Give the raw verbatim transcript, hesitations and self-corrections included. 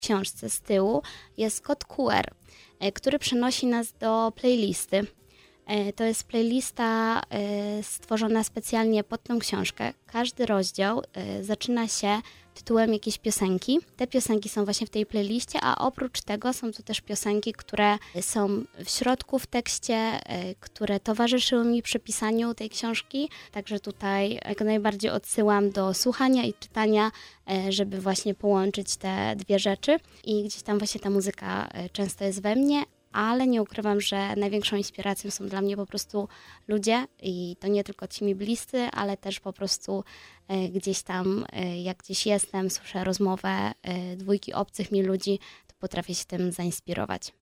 książce z tyłu jest kod Q R, który przenosi nas do playlisty. To jest playlista stworzona specjalnie pod tą książkę. Każdy rozdział zaczyna się tytułem jakiejś piosenki. Te piosenki są właśnie w tej playliście, a oprócz tego są to też piosenki, które są w środku w tekście, które towarzyszyły mi przy pisaniu tej książki. Także tutaj jak najbardziej odsyłam do słuchania i czytania, żeby właśnie połączyć te dwie rzeczy. I gdzieś tam właśnie ta muzyka często jest we mnie, ale nie ukrywam, że największą inspiracją są dla mnie po prostu ludzie i to nie tylko ci mi bliscy, ale też po prostu e, gdzieś tam, e, jak gdzieś jestem, słyszę rozmowę e, dwójki obcych mi ludzi, to potrafię się tym zainspirować.